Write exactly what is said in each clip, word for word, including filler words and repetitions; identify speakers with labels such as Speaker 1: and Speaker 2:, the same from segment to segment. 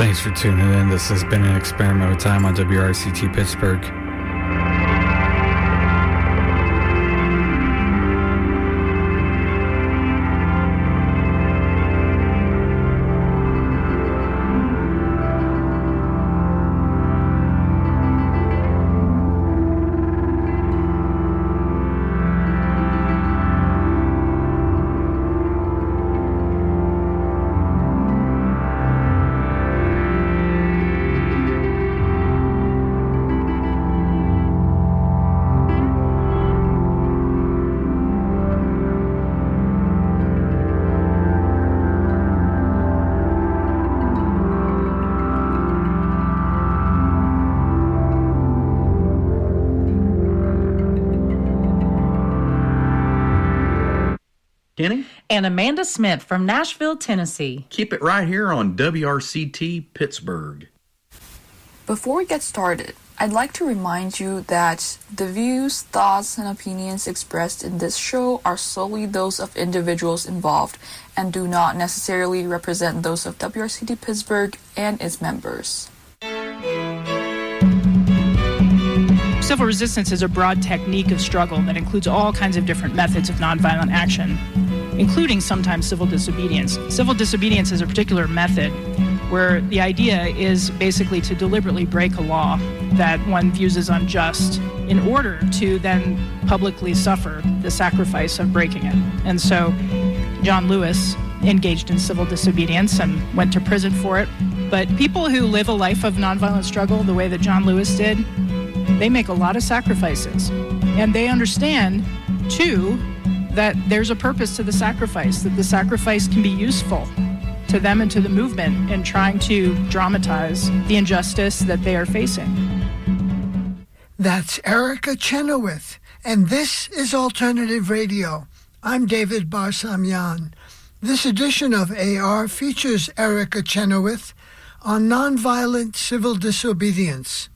Speaker 1: Thanks for tuning in. This has been an experiment with time on W R C T Pittsburgh.
Speaker 2: Kenny?
Speaker 3: And Amanda Smith from Nashville, Tennessee.
Speaker 2: Keep it right here on W R C T Pittsburgh.
Speaker 4: Before we get started, I'd like to remind you that the views, thoughts, and opinions expressed in this show are solely those of individuals involved and do not necessarily represent those of W R C T Pittsburgh and its members.
Speaker 5: Civil resistance is a broad technique of struggle that includes all kinds of different methods of nonviolent action, including sometimes civil disobedience. Civil disobedience is a particular method where the idea is basically to deliberately break a law that one views as unjust in order to then publicly suffer the sacrifice of breaking it. And so John Lewis engaged in civil disobedience and went to prison for it. But people who live a life of nonviolent struggle the way that John Lewis did, they make a lot of sacrifices. And they understand, too, that there's a purpose to the sacrifice, that the sacrifice can be useful to them and to the movement in trying to dramatize the injustice that they are facing.
Speaker 6: That's Erica Chenoweth, and this is Alternative Radio. I'm David Barsamyan. This edition of A R features Erica Chenoweth on nonviolent civil disobedience.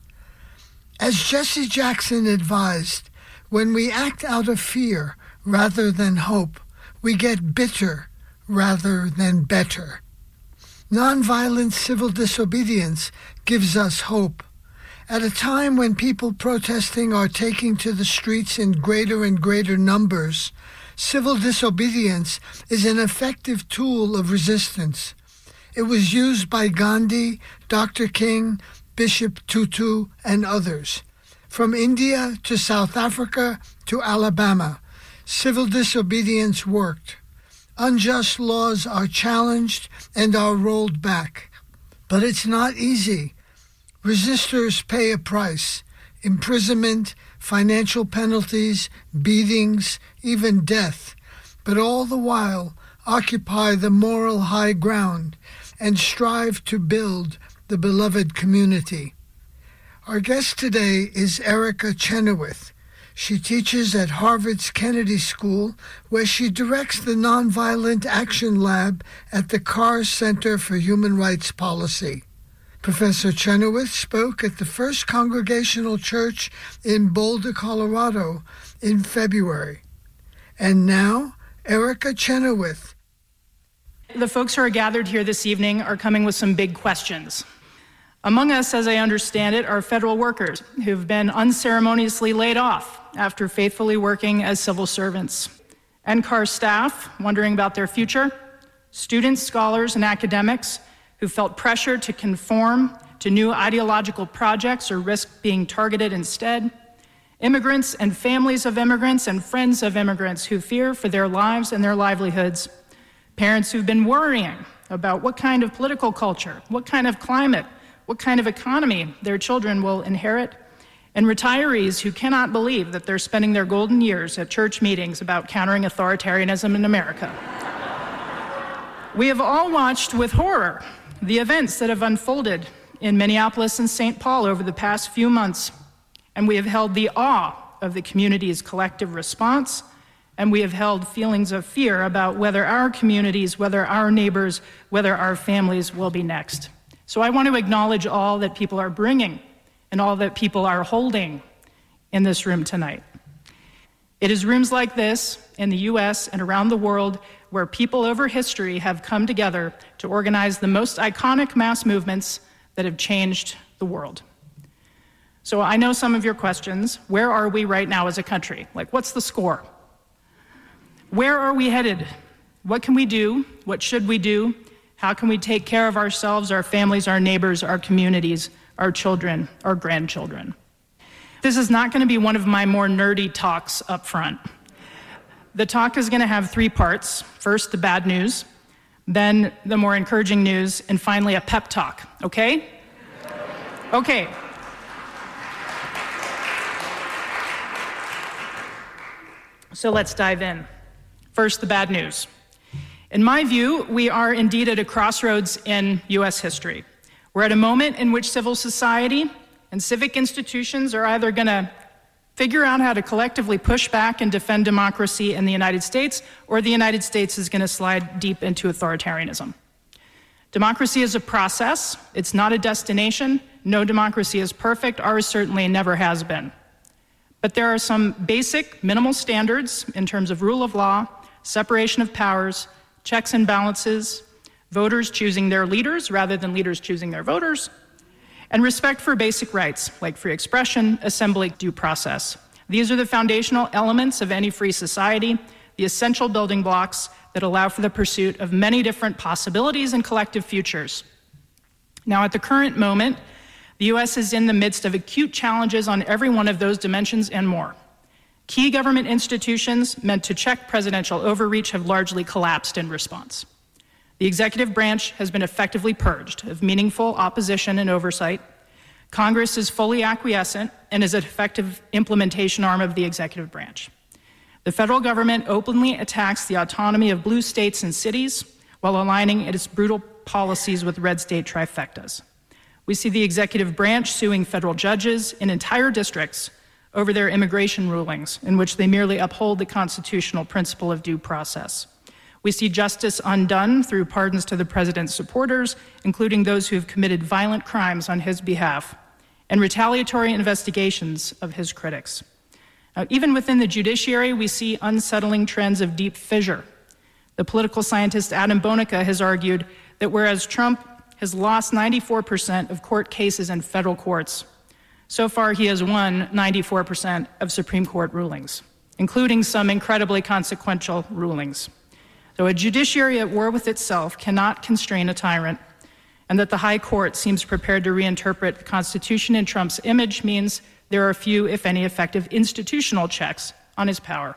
Speaker 6: As Jesse Jackson advised, when we act out of fear rather than hope, we get bitter rather than better. Nonviolent civil disobedience gives us hope. At a time when people protesting are taking to the streets in greater and greater numbers, civil disobedience is an effective tool of resistance. It was used by Gandhi, Doctor King, Bishop Tutu, and others. From India to South Africa to Alabama, civil disobedience worked. Unjust laws are challenged and are rolled back. But it's not easy. Resistors pay a price: imprisonment, financial penalties, beatings, even death. But all the while, occupy the moral high ground and strive to build the beloved community. Our guest today is Erica Chenoweth. She teaches at Harvard's Kennedy School, where she directs the Nonviolent Action Lab at the Carr Center for Human Rights Policy. Professor Chenoweth spoke at the First Congregational Church in Boulder, Colorado in February. And now, Erica Chenoweth.
Speaker 5: The folks who are gathered here this evening are coming with some big questions. Among us, as I understand it, are federal workers who've been unceremoniously laid off after faithfully working as civil servants. N C A R staff wondering about their future, students, scholars, and academics who felt pressure to conform to new ideological projects or risk being targeted instead, immigrants and families of immigrants and friends of immigrants who fear for their lives and their livelihoods, parents who've been worrying about what kind of political culture, what kind of climate, what kind of economy their children will inherit, and retirees who cannot believe that they're spending their golden years at church meetings about countering authoritarianism in America. We have all watched with horror the events that have unfolded in Minneapolis and Saint Paul over the past few months, and we have held the awe of the community's collective response, and we have held feelings of fear about whether our communities, whether our neighbors, whether our families will be next. So I want to acknowledge all that people are bringing and all that people are holding in this room tonight. It is rooms like this in the U S and around the world where people over history have come together to organize the most iconic mass movements that have changed the world. So I know some of your questions. Where are we right now as a country? Like, what's the score? Where are we headed? What can we do? What should we do? How can we take care of ourselves, our families, our neighbors, our communities, our children, our grandchildren? This is not going to be one of my more nerdy talks up front. The talk is going to have three parts. First, the bad news, then the more encouraging news, and finally a pep talk, okay? Okay. So let's dive in. First, the bad news. In my view, we are indeed at a crossroads in U S history. We're at a moment in which civil society and civic institutions are either going to figure out how to collectively push back and defend democracy in the United States, or the United States is going to slide deep into authoritarianism. Democracy is a process. It's not a destination. No democracy is perfect. Ours certainly never has been. But there are some basic minimal standards in terms of rule of law, separation of powers, checks and balances, voters choosing their leaders rather than leaders choosing their voters, and respect for basic rights like free expression, assembly, due process. These are the foundational elements of any free society, the essential building blocks that allow for the pursuit of many different possibilities and collective futures. Now, at the current moment, the U S is in the midst of acute challenges on every one of those dimensions and more. Key government institutions meant to check presidential overreach have largely collapsed in response. The executive branch has been effectively purged of meaningful opposition and oversight. Congress is fully acquiescent and is an effective implementation arm of the executive branch. The federal government openly attacks the autonomy of blue states and cities while aligning its brutal policies with red state trifectas. We see the executive branch suing federal judges in entire districts over their immigration rulings, in which they merely uphold the constitutional principle of due process. We see justice undone through pardons to the president's supporters, including those who have committed violent crimes on his behalf, and retaliatory investigations of his critics. Now, even within the judiciary, we see unsettling trends of deep fissure. The political scientist Adam Bonica has argued that whereas Trump has lost ninety-four percent of court cases in federal courts, so far he has won ninety-four percent of Supreme Court rulings, including some incredibly consequential rulings. So a judiciary at war with itself cannot constrain a tyrant, and that the High Court seems prepared to reinterpret the Constitution in Trump's image means there are few, if any, effective institutional checks on his power.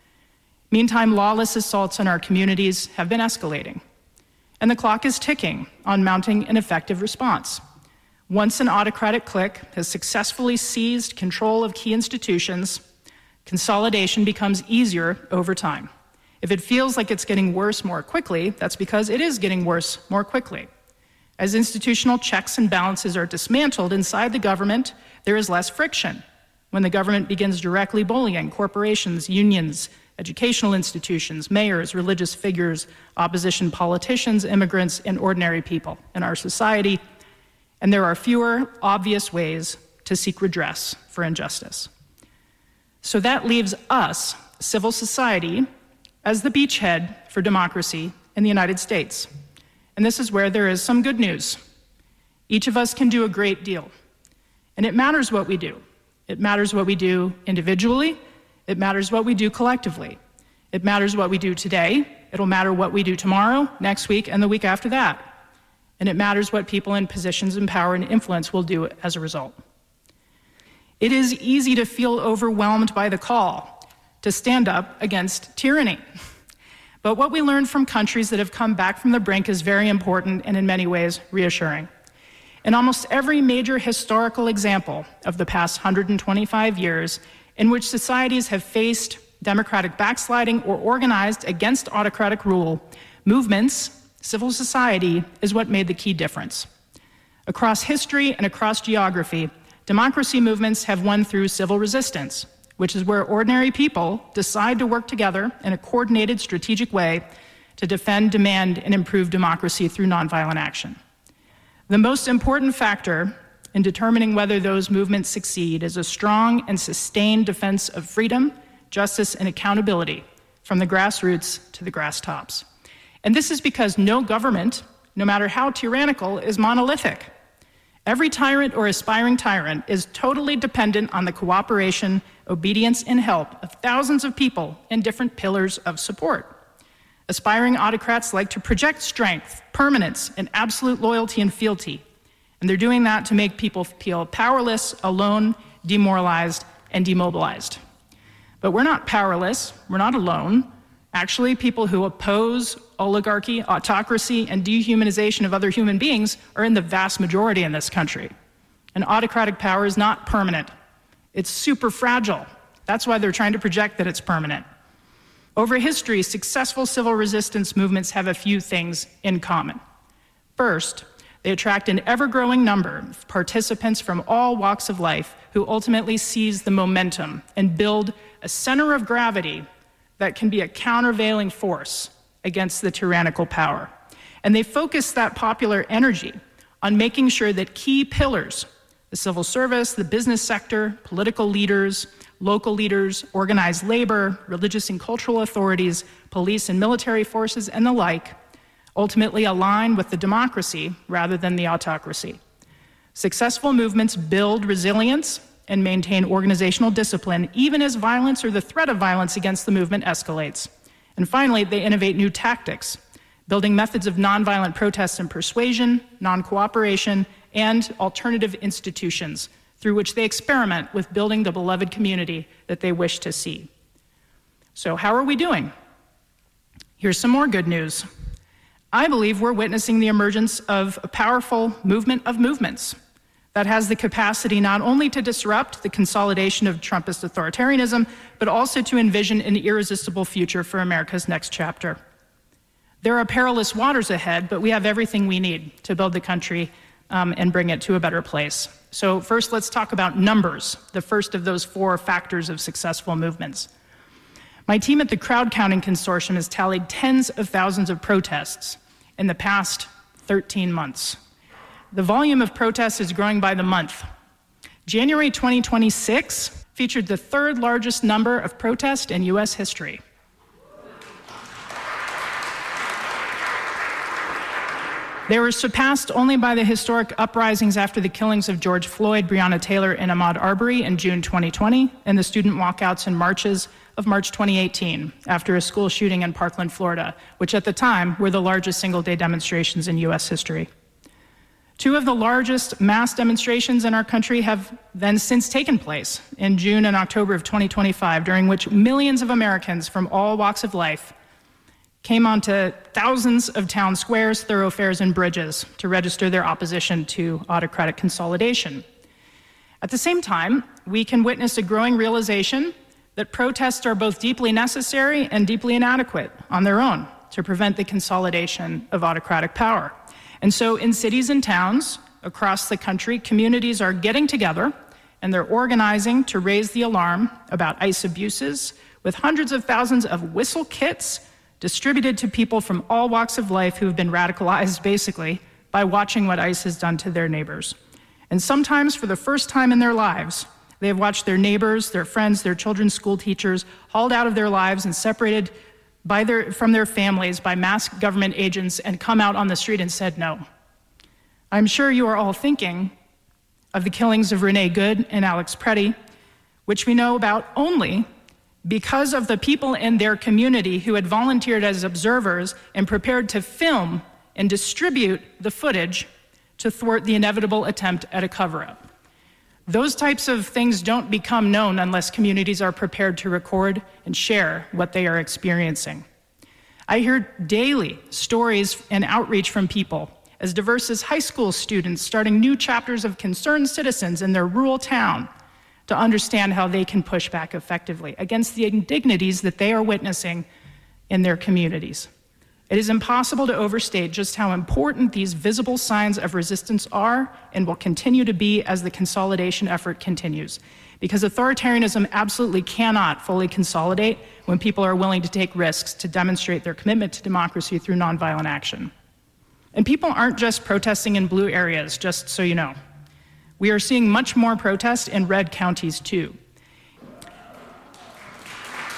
Speaker 5: Meantime, lawless assaults on our communities have been escalating, and the clock is ticking on mounting an effective response. Once an autocratic clique has successfully seized control of key institutions, consolidation becomes easier over time. If it feels like it's getting worse more quickly, that's because it is getting worse more quickly. As institutional checks and balances are dismantled inside the government, there is less friction when the government begins directly bullying corporations, unions, educational institutions, mayors, religious figures, opposition politicians, immigrants, and ordinary people in our society. And there are fewer obvious ways to seek redress for injustice. So that leaves us, civil society, as the beachhead for democracy in the United States. And this is where there is some good news. Each of us can do a great deal. And it matters what we do. It matters what we do individually. It matters what we do collectively. It matters what we do today. It'll matter what we do tomorrow, next week, and the week after that. And it matters what people in positions of power and influence will do as a result. It is easy to feel overwhelmed by the call to stand up against tyranny. But what we learned from countries that have come back from the brink is very important and in many ways reassuring. In almost every major historical example of the past one hundred twenty-five years in which societies have faced democratic backsliding or organized against autocratic rule, movements, civil society is what made the key difference. Across history and across geography, democracy movements have won through civil resistance, which is where ordinary people decide to work together in a coordinated, strategic way to defend, demand, and improve democracy through nonviolent action. The most important factor in determining whether those movements succeed is a strong and sustained defense of freedom, justice, and accountability from the grassroots to the grass tops. And this is because no government, no matter how tyrannical, is monolithic. Every tyrant or aspiring tyrant is totally dependent on the cooperation, obedience, and help of thousands of people in different pillars of support. Aspiring autocrats like to project strength, permanence, and absolute loyalty and fealty. And they're doing that to make people feel powerless, alone, demoralized, and demobilized. But we're not powerless, we're not alone. Actually, people who oppose oligarchy, autocracy, and dehumanization of other human beings are in the vast majority in this country. And autocratic power is not permanent. It's super fragile. That's why they're trying to project that it's permanent. Over history, successful civil resistance movements have a few things in common. First, they attract an ever-growing number of participants from all walks of life who ultimately seize the momentum and build a center of gravity that can be a countervailing force against the tyrannical power. And they focus that popular energy on making sure that key pillars, the civil service, the business sector, political leaders, local leaders, organized labor, religious and cultural authorities, police and military forces, and the like, ultimately align with the democracy rather than the autocracy. Successful movements build resilience and maintain organizational discipline, even as violence or the threat of violence against the movement escalates. And finally, they innovate new tactics, building methods of nonviolent protest and persuasion, non-cooperation, and alternative institutions through which they experiment with building the beloved community that they wish to see. So how are we doing? Here's some more good news. I believe we're witnessing the emergence of a powerful movement of movements that has the capacity not only to disrupt the consolidation of Trumpist authoritarianism, but also to envision an irresistible future for America's next chapter. There are perilous waters ahead, but we have everything we need to build the country um, and bring it to a better place. So first, let's talk about numbers, the first of those four factors of successful movements. My team at the Crowd Counting Consortium has tallied tens of thousands of protests in the past thirteen months. The volume of protests is growing by the month. January twenty twenty-six featured the third largest number of protests in U S history. They were surpassed only by the historic uprisings after the killings of George Floyd, Breonna Taylor, and Ahmaud Arbery in June twenty twenty, and the student walkouts and marches of March twenty eighteen, after a school shooting in Parkland, Florida, which at the time were the largest single-day demonstrations in U S history. Two of the largest mass demonstrations in our country have then since taken place in June and October of twenty twenty-five, during which millions of Americans from all walks of life came onto thousands of town squares, thoroughfares, and bridges to register their opposition to autocratic consolidation. At the same time, we can witness a growing realization that protests are both deeply necessary and deeply inadequate on their own to prevent the consolidation of autocratic power. And so in cities and towns across the country, communities are getting together and they're organizing to raise the alarm about ICE abuses, with hundreds of thousands of whistle kits distributed to people from all walks of life who have been radicalized, basically, by watching what ICE has done to their neighbors. And sometimes, for the first time in their lives, they have watched their neighbors, their friends, their children's school teachers hauled out of their lives and separated by their, from their families by masked government agents and come out on the street and said no. I'm sure you are all thinking of the killings of Renee Good and Alex Preddy, which we know about only because of the people in their community who had volunteered as observers and prepared to film and distribute the footage to thwart the inevitable attempt at a cover-up. Those types of things don't become known unless communities are prepared to record and share what they are experiencing. I hear daily stories and outreach from people as diverse as high school students starting new chapters of concerned citizens in their rural town to understand how they can push back effectively against the indignities that they are witnessing in their communities. It is impossible to overstate just how important these visible signs of resistance are and will continue to be as the consolidation effort continues, because authoritarianism absolutely cannot fully consolidate when people are willing to take risks to demonstrate their commitment to democracy through nonviolent action. And people aren't just protesting in blue areas, just so you know. We are seeing much more protest in red counties too.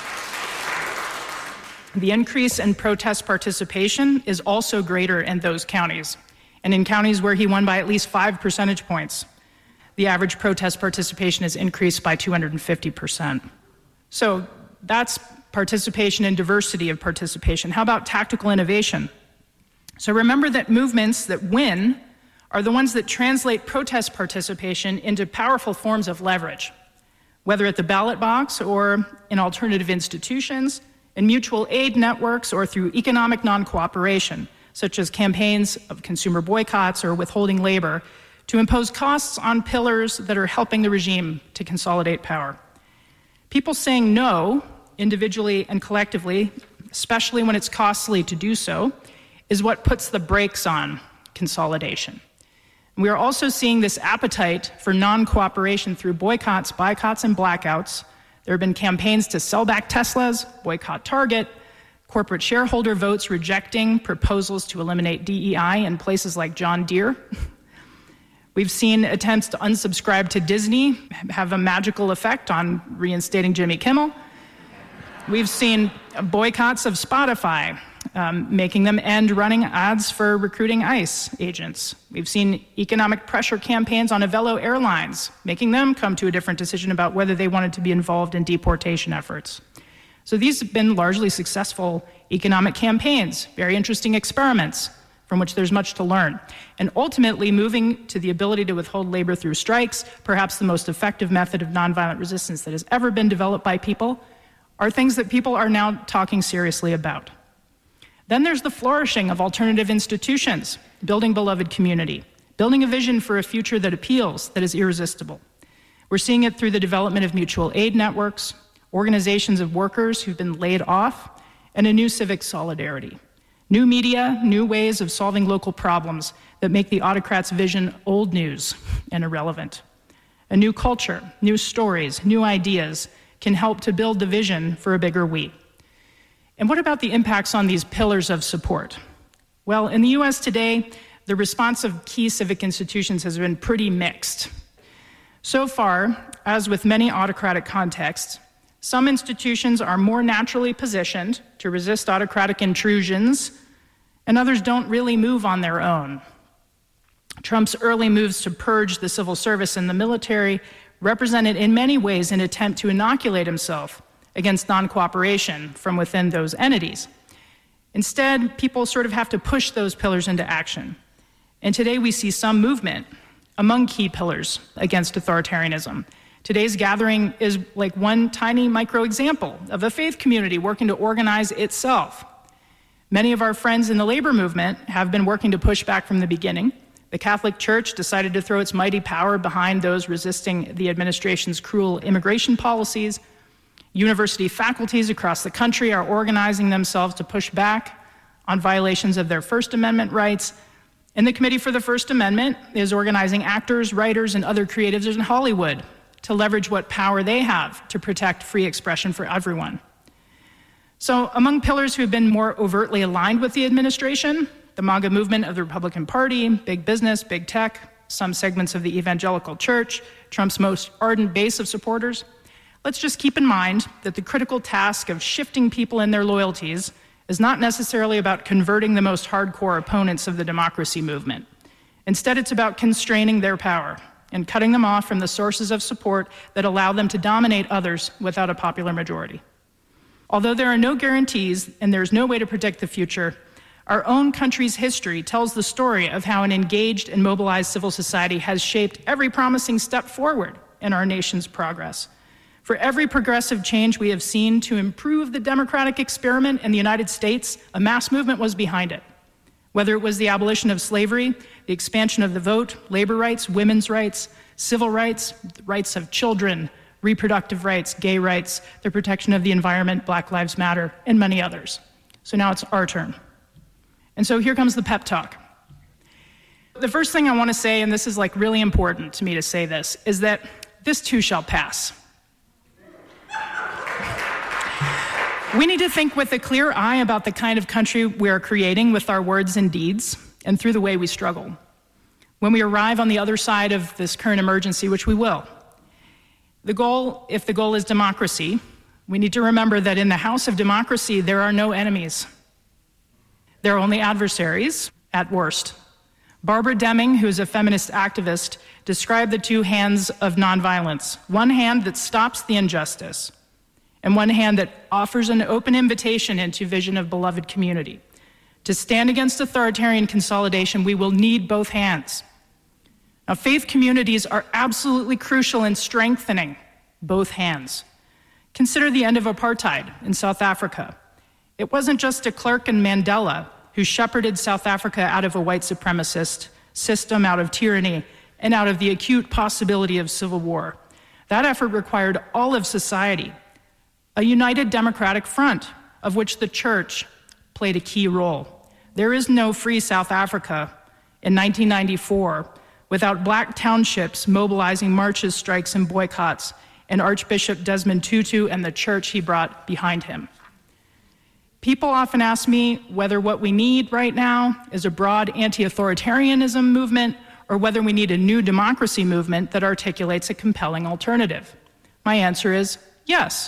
Speaker 5: The increase in protest participation is also greater in those counties. And in counties where he won by at least five percentage points, the average protest participation has increased by two hundred fifty percent. So that's participation and diversity of participation. How about tactical innovation? So remember that movements that win are the ones that translate protest participation into powerful forms of leverage, whether at the ballot box or in alternative institutions, in mutual aid networks, or through economic non-cooperation, such as campaigns of consumer boycotts or withholding labor, to impose costs on pillars that are helping the regime to consolidate power. People saying no, individually and collectively, especially when it's costly to do so, is what puts the brakes on consolidation. We are also seeing this appetite for non-cooperation through boycotts, boycotts, and blackouts. There have been campaigns to sell back Teslas, boycott Target, corporate shareholder votes rejecting proposals to eliminate D E I in places like John Deere. We've seen attempts to unsubscribe to Disney have a magical effect on reinstating Jimmy Kimmel. We've seen boycotts of Spotify, um, making them end running ads for recruiting ICE agents. We've seen economic pressure campaigns on Avelo Airlines, making them come to a different decision about whether they wanted to be involved in deportation efforts. So these have been largely successful economic campaigns, very interesting experiments from which there's much to learn. And ultimately, moving to the ability to withhold labor through strikes, perhaps the most effective method of nonviolent resistance that has ever been developed by people, are things that people are now talking seriously about. Then there's the flourishing of alternative institutions, building beloved community, building a vision for a future that appeals, that is irresistible. We're seeing it through the development of mutual aid networks, organizations of workers who've been laid off, and a new civic solidarity. New media, new ways of solving local problems that make the autocrat's vision old news and irrelevant. A new culture, new stories, new ideas can help to build the vision for a bigger we. And what about the impacts on these pillars of support? Well, in the U S today, the response of key civic institutions has been pretty mixed. So far, as with many autocratic contexts, some institutions are more naturally positioned to resist autocratic intrusions, and others don't really move on their own. Trump's early moves to purge the civil service and the military represented in many ways an attempt to inoculate himself against non-cooperation from within those entities. Instead, people sort of have to push those pillars into action. And today we see some movement among key pillars against authoritarianism. Today's gathering is like one tiny micro example of a faith community working to organize itself. Many of our friends in the labor movement have been working to push back from the beginning. The Catholic Church decided to throw its mighty power behind those resisting the administration's cruel immigration policies. University faculties across the country are organizing themselves to push back on violations of their First Amendment rights. And the Committee for the First Amendment is organizing actors, writers, and other creatives in Hollywood to leverage what power they have to protect free expression for everyone. So among pillars who have been more overtly aligned with the administration, the MAGA movement of the Republican Party, big business, big tech, some segments of the evangelical church, Trump's most ardent base of supporters, let's just keep in mind that the critical task of shifting people in their loyalties is not necessarily about converting the most hardcore opponents of the democracy movement. Instead, it's about constraining their power and cutting them off from the sources of support that allow them to dominate others without a popular majority. Although there are no guarantees and there's no way to predict the future, our own country's history tells the story of how an engaged and mobilized civil society has shaped every promising step forward in our nation's progress. For every progressive change we have seen to improve the democratic experiment in the United States, a mass movement was behind it. Whether it was the abolition of slavery, the expansion of the vote, labor rights, women's rights, civil rights, the rights of children, reproductive rights, gay rights, the protection of the environment, Black Lives Matter, and many others. So now it's our turn. And so here comes the pep talk. The first thing I want to say, and this is like really important to me to say this, is that this too shall pass. We need to think with a clear eye about the kind of country we are creating with our words and deeds and through the way we struggle. When we arrive on the other side of this current emergency, which we will, the goal, if the goal is democracy, We need to remember that in the house of democracy, there are no enemies. There are only adversaries, at worst. Barbara Deming, who is a feminist activist, described the two hands of nonviolence, one hand that stops the injustice, and one hand that offers an open invitation into vision of beloved community. To stand against authoritarian consolidation, we will need both hands. Now, faith communities are absolutely crucial in strengthening both hands. Consider the end of apartheid in South Africa. It wasn't just de Klerk and Mandela who shepherded South Africa out of a white supremacist system, out of tyranny, and out of the acute possibility of civil war. That effort required all of society, a united democratic front, of which the church played a key role. There is no free South Africa in nineteen ninety-four without black townships mobilizing marches, strikes, and boycotts, and Archbishop Desmond Tutu and the church he brought behind him. People often ask me whether what we need right now is a broad anti-authoritarianism movement or whether we need a new democracy movement that articulates a compelling alternative. My answer is yes.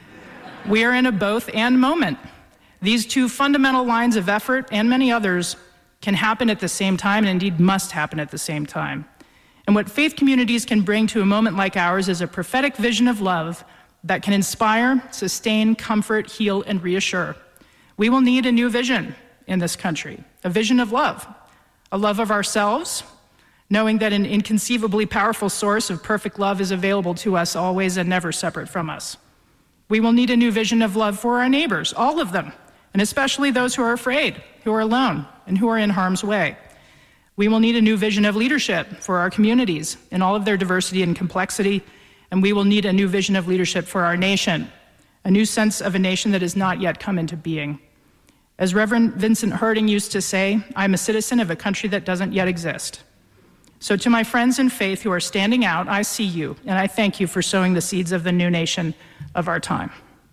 Speaker 5: We are in a both and moment. These two fundamental lines of effort and many others can happen at the same time, and indeed must happen at the same time. And what faith communities can bring to a moment like ours is a prophetic vision of love that can inspire, sustain, comfort, heal, and reassure. We will need a new vision in this country, a vision of love, a love of ourselves, knowing that an inconceivably powerful source of perfect love is available to us always and never separate from us. We will need a new vision of love for our neighbors, all of them, and especially those who are afraid, who are alone, and who are in harm's way. We will need a new vision of leadership for our communities in all of their diversity and complexity, and we will need a new vision of leadership for our nation, a new sense of a nation that has not yet come into being. As Reverend Vincent Harding used to say, I'm a citizen of a country that doesn't yet exist. So to my friends in faith who are standing out, I see you, and I thank you for sowing the seeds of the new nation of our time.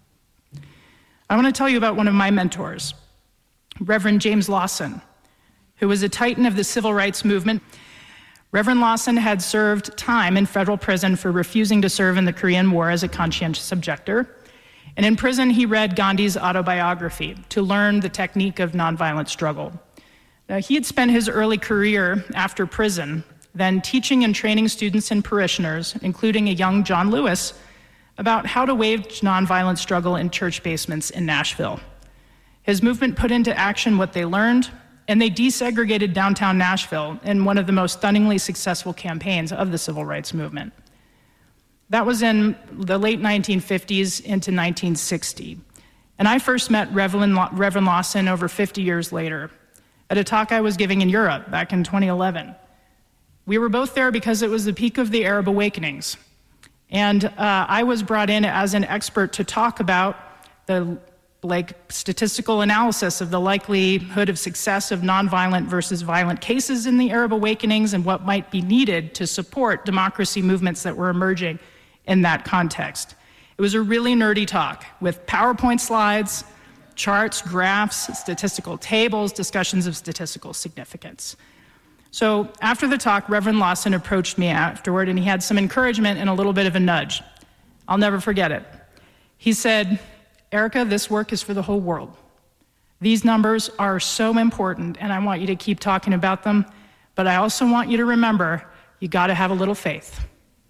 Speaker 5: I want to tell you about one of my mentors, Reverend James Lawson, who was a titan of the civil rights movement. Reverend Lawson had served time in federal prison for refusing to serve in the Korean War as a conscientious objector. And in prison, he read Gandhi's autobiography to learn the technique of nonviolent struggle. Now, he had spent his early career after prison, then teaching and training students and parishioners, including a young John Lewis, about how to wage nonviolent struggle in church basements in Nashville. His movement put into action what they learned, and they desegregated downtown Nashville in one of the most stunningly successful campaigns of the civil rights movement. That was in the late nineteen fifties into nineteen sixty. And I first met Reverend Lawson over fifty years later at a talk I was giving in Europe back in twenty eleven. We were both there because it was the peak of the Arab awakenings. And uh, I was brought in as an expert to talk about the like statistical analysis of the likelihood of success of nonviolent versus violent cases in the Arab awakenings and what might be needed to support democracy movements that were emerging in that context. It was a really nerdy talk with PowerPoint slides, charts, graphs, statistical tables, discussions of statistical significance. So after the talk, Reverend Lawson approached me afterward, and he had some encouragement and a little bit of a nudge. I'll never forget it. He said, Erica, this work is for the whole world. These numbers are so important, and I want you to keep talking about them, but I also want you to remember, you gotta have a little faith.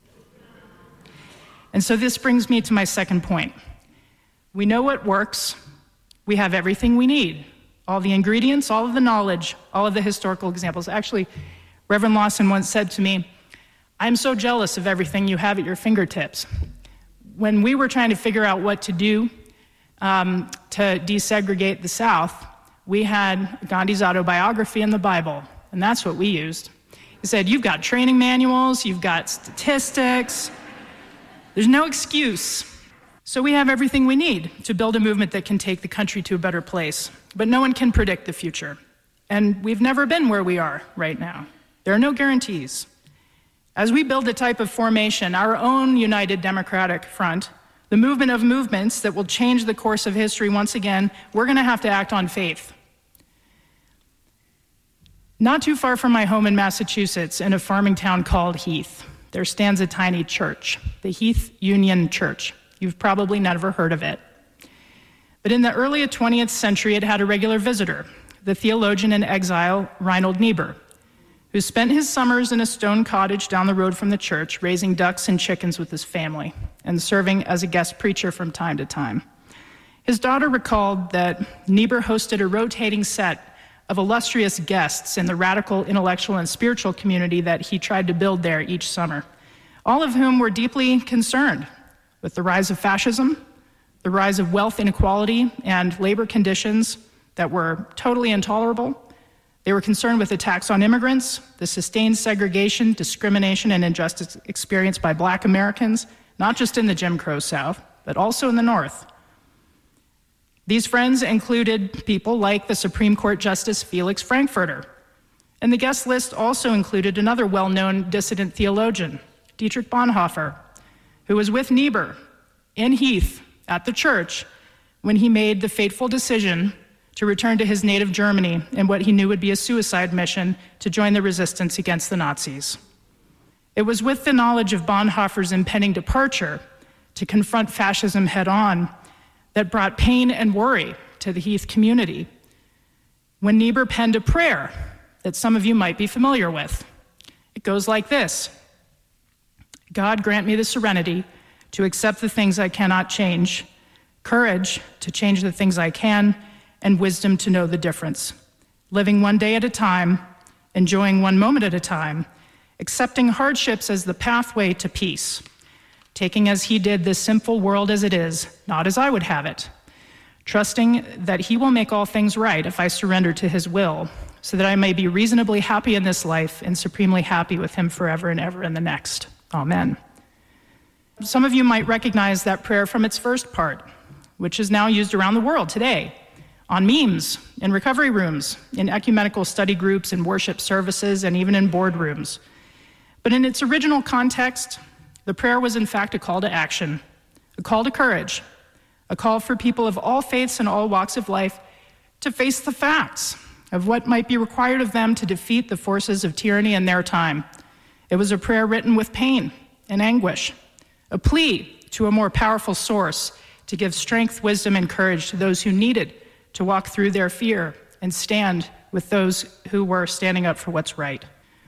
Speaker 5: And so this brings me to my second point. We know what works. We have everything we need. All the ingredients, all of the knowledge, all of the historical examples. Actually, Reverend Lawson once said to me, I'm so jealous of everything you have at your fingertips. When we were trying to figure out what to do um, to desegregate the South, we had Gandhi's autobiography and the Bible, and that's what we used. He said, you've got training manuals, you've got statistics, there's no excuse. So we have everything we need to build a movement that can take the country to a better place. But no one can predict the future. And we've never been where we are right now. There are no guarantees. As we build a type of formation, our own united democratic front, the movement of movements that will change the course of history once again, we're going to have to act on faith. Not too far from my home in Massachusetts, in a farming town called Heath, there stands a tiny church, the Heath Union Church. You've probably never heard of it. But in the early twentieth century, it had a regular visitor, the theologian in exile, Reinhold Niebuhr, who spent his summers in a stone cottage down the road from the church, raising ducks and chickens with his family and serving as a guest preacher from time to time. His daughter recalled that Niebuhr hosted a rotating set of illustrious guests in the radical intellectual and spiritual community that he tried to build there each summer, all of whom were deeply concerned with the rise of fascism, the rise of wealth inequality, and labor conditions that were totally intolerable. They were concerned with attacks on immigrants, the sustained segregation, discrimination, and injustice experienced by Black Americans, not just in the Jim Crow South, but also in the North. These friends included people like the Supreme Court Justice Felix Frankfurter. And the guest list also included another well-known dissident theologian, Dietrich Bonhoeffer, who was with Niebuhr in Heath at the church when he made the fateful decision to return to his native Germany in what he knew would be a suicide mission to join the resistance against the Nazis. It was with the knowledge of Bonhoeffer's impending departure to confront fascism head-on that brought pain and worry to the Heath community when Niebuhr penned a prayer that some of you might be familiar with. It goes like this: God, grant me the serenity to accept the things I cannot change, courage to change the things I can, and wisdom to know the difference. Living one day at a time, enjoying one moment at a time, accepting hardships as the pathway to peace, taking as he did this sinful world as it is, not as I would have it, trusting that he will make all things right if I surrender to his will, so that I may be reasonably happy in this life and supremely happy with him forever and ever in the next. Amen. Some of you might recognize that prayer from its first part, which is now used around the world today, on memes, in recovery rooms, in ecumenical study groups, in worship services, and even in boardrooms. But in its original context, the prayer was in fact a call to action, a call to courage, a call for people of all faiths and all walks of life to face the facts of what might be required of them to defeat the forces of tyranny in their time. It was a prayer written with pain and anguish, a plea to a more powerful source to give strength, wisdom, and courage to those who needed to walk through their fear and stand with those who were standing up for what's right.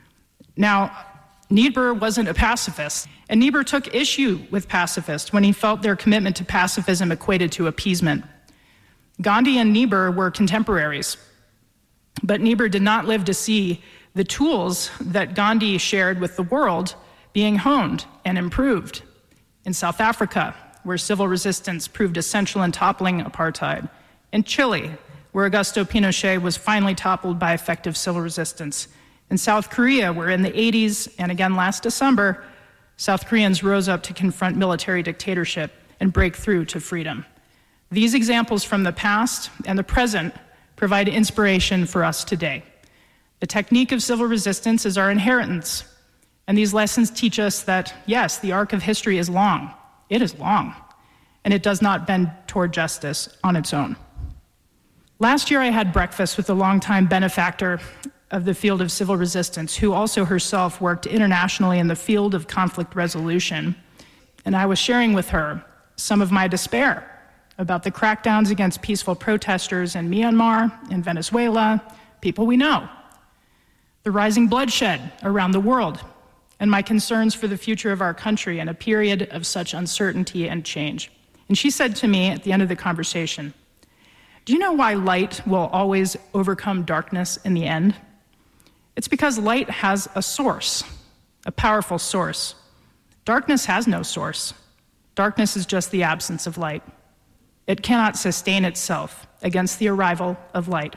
Speaker 5: Now, Niebuhr wasn't a pacifist, and Niebuhr took issue with pacifists when he felt their commitment to pacifism equated to appeasement. Gandhi and Niebuhr were contemporaries, but Niebuhr did not live to see the tools that Gandhi shared with the world being honed and improved. In South Africa, where civil resistance proved essential in toppling apartheid. In Chile, where Augusto Pinochet was finally toppled by effective civil resistance. In South Korea, where in the eighties, and again last December, South Koreans rose up to confront military dictatorship and break through to freedom. These examples from the past and the present provide inspiration for us today. The technique of civil resistance is our inheritance, and these lessons teach us that, yes, the arc of history is long. It is long, and it does not bend toward justice on its own. Last year, I had breakfast with a longtime benefactor of the field of civil resistance, who also herself worked internationally in the field of conflict resolution. And I was sharing with her some of my despair about the crackdowns against peaceful protesters in Myanmar, in Venezuela, people we know, the rising bloodshed around the world, and my concerns for the future of our country in a period of such uncertainty and change. And she said to me at the end of the conversation, "Do you know why light will always overcome darkness in the end? It's because light has a source, a powerful source. Darkness has no source. Darkness is just the absence of light. It cannot sustain itself against the arrival of light.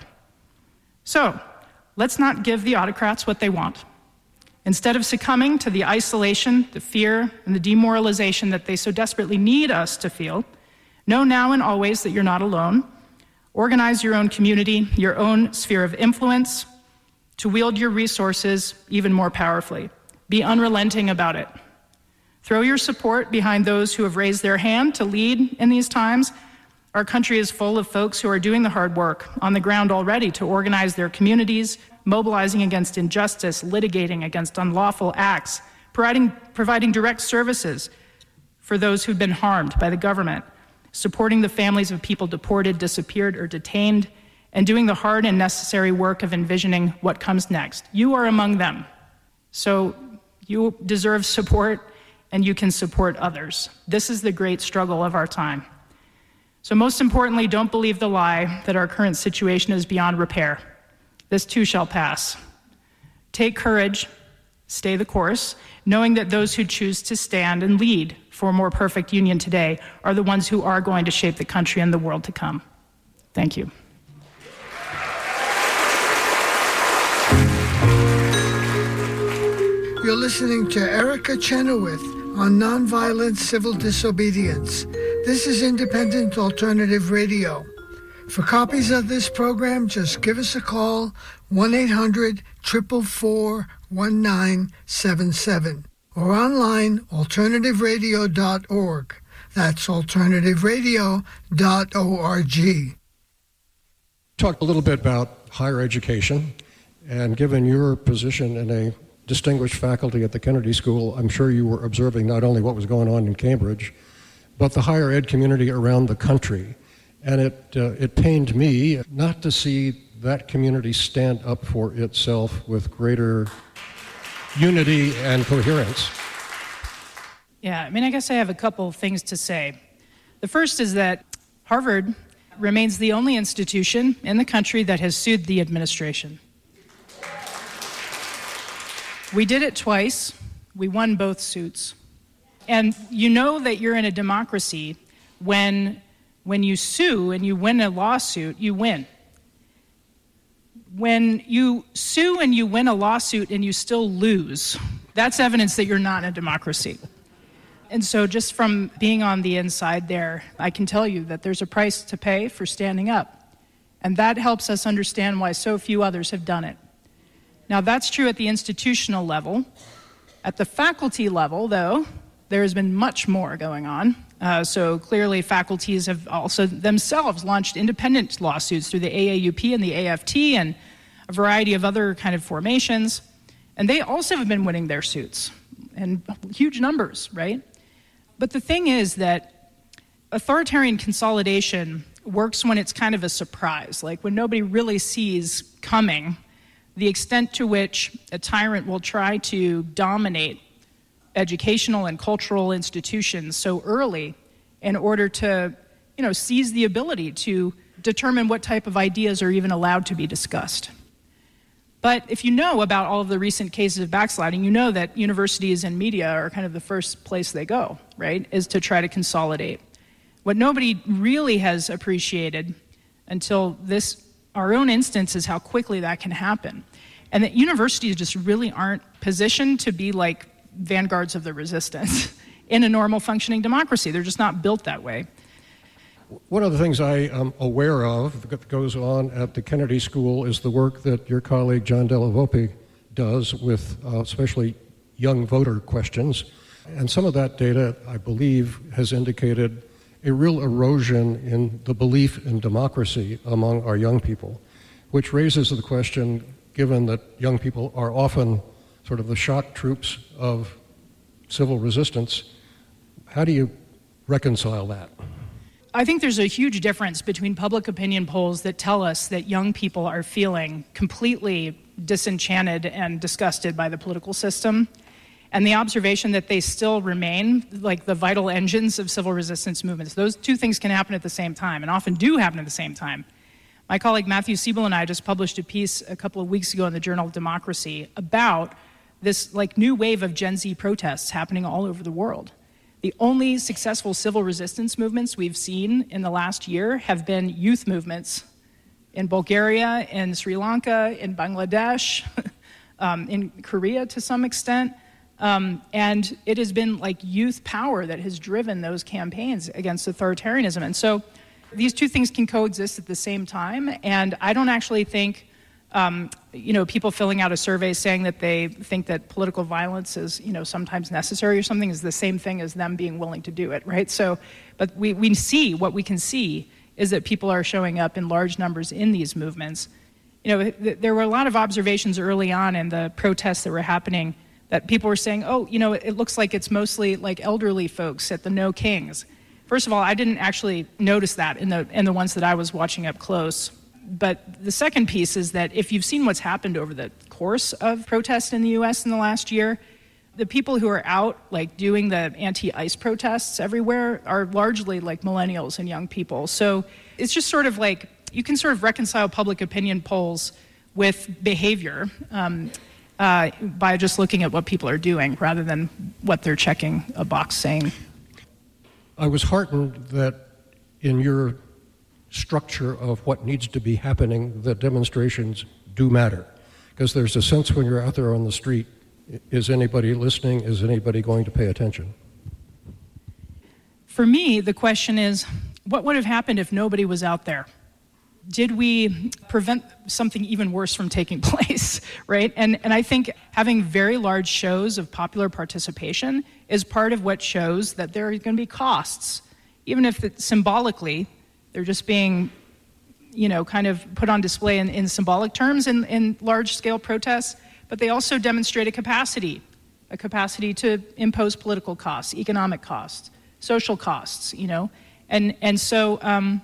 Speaker 5: So, let's not give the autocrats what they want. Instead of succumbing to the isolation, the fear, and the demoralization that they so desperately need us to feel, know now and always that you're not alone. Organize your own community, your own sphere of influence, to wield your resources even more powerfully. Be unrelenting about it. Throw your support behind those who have raised their hand to lead in these times. Our country is full of folks who are doing the hard work on the ground already to organize their communities, mobilizing against injustice, litigating against unlawful acts, providing, providing direct services for those who've been harmed by the government, supporting the families of people deported, disappeared, or detained, and doing the hard and necessary work of envisioning what comes next. You are among them. So you deserve support, and you can support others. This is the great struggle of our time. So most importantly, don't believe the lie that our current situation is beyond repair. This too shall pass. Take courage, stay the course, knowing that those who choose to stand and lead for a more perfect union today are the ones who are going to shape the country and the world to come. Thank you.
Speaker 6: You're listening to Erica Chenoweth on Nonviolent Civil Disobedience. This is Independent Alternative Radio. For copies of this program, just give us a call, one eight hundred, four four four, one nine seven seven, or online, alternative radio dot org. That's alternative radio dot org.
Speaker 7: Talk a little bit about higher education, and given your position in a distinguished faculty at the Kennedy School, I'm sure you were observing not only what was going on in Cambridge, but the higher ed community around the country. And it uh, it pained me not to see that community stand up for itself with greater unity and coherence.
Speaker 5: Yeah, I mean, I guess I have a couple things to say. The first is that Harvard remains the only institution in the country that has sued the administration. We did it twice. We won both suits. And you know that you're in a democracy when, when you sue and you win a lawsuit, you win. When you sue and you win a lawsuit and you still lose, that's evidence that you're not in a democracy. And so just from being on the inside there, I can tell you that there's a price to pay for standing up. And that helps us understand why so few others have done it. Now, that's true at the institutional level. At the faculty level, though, there has been much more going on. Uh, so clearly, faculties have also themselves launched independent lawsuits through the A A U P and the A F T and a variety of other kind of formations. And they also have been winning their suits, in huge numbers, right? But the thing is that authoritarian consolidation works when it's kind of a surprise, like when nobody really sees coming the extent to which a tyrant will try to dominate educational and cultural institutions so early in order to, you know, seize the ability to determine what type of ideas are even allowed to be discussed. But if you know about all of the recent cases of backsliding, you know that universities and media are kind of the first place they go, right, is to try to consolidate. What nobody really has appreciated until this our own instance is how quickly that can happen. And that universities just really aren't positioned to be like vanguards of the resistance in a normal functioning democracy. They're just not built that way.
Speaker 7: One of the things I am aware of that goes on at the Kennedy School is the work that your colleague John Della Volpe does with uh, especially young voter questions. And some of that data, I believe, has indicated a real erosion in the belief in democracy among our young people, which raises the question, given that young people are often sort of the shock troops of civil resistance, how do you reconcile that?
Speaker 5: I think there's a huge difference between public opinion polls that tell us that young people are feeling completely disenchanted and disgusted by the political system, and the observation that they still remain like the vital engines of civil resistance movements. Those two things can happen at the same time, and often do happen at the same time. My colleague Matthew Siebel and I just published a piece a couple of weeks ago in the Journal of Democracy about this like new wave of Gen Z protests happening all over the world. The only successful civil resistance movements we've seen in the last year have been youth movements in Bulgaria, in Sri Lanka, in Bangladesh, um, in Korea to some extent. Um, and it has been like youth power that has driven those campaigns against authoritarianism. And so these two things can coexist at the same time. And I don't actually think, um, you know, people filling out a survey saying that they think that political violence is, you know, sometimes necessary or something is the same thing as them being willing to do it, right? So, but we, we see, what we can see is that people are showing up in large numbers in these movements. You know, th- there were a lot of observations early on in the protests that were happening that people were saying, oh, you know, it looks like it's mostly like elderly folks at the No Kings. First of all, I didn't actually notice that in the in the ones that I was watching up close. But the second piece is that if you've seen what's happened over the course of protests in the U S in the last year, the people who are out, like, doing the anti-ICE protests everywhere are largely, like, millennials and young people. So it's just sort of like, you can sort of reconcile public opinion polls with behavior um, uh, by just looking at what people are doing rather than what they're checking a box saying.
Speaker 7: I was heartened that in your structure of what needs to be happening, the demonstrations do matter. Because there's a sense when you're out there on the street, is anybody listening? Is anybody going to pay attention?
Speaker 5: For me, the question is, what would have happened if nobody was out there? Did we prevent something even worse from taking place, right? And and I think having very large shows of popular participation is part of what shows that there are going to be costs, even if it, symbolically they're just being, you know, kind of put on display in, in symbolic terms in, in large-scale protests, but they also demonstrate a capacity, a capacity to impose political costs, economic costs, social costs, you know? And, and so um,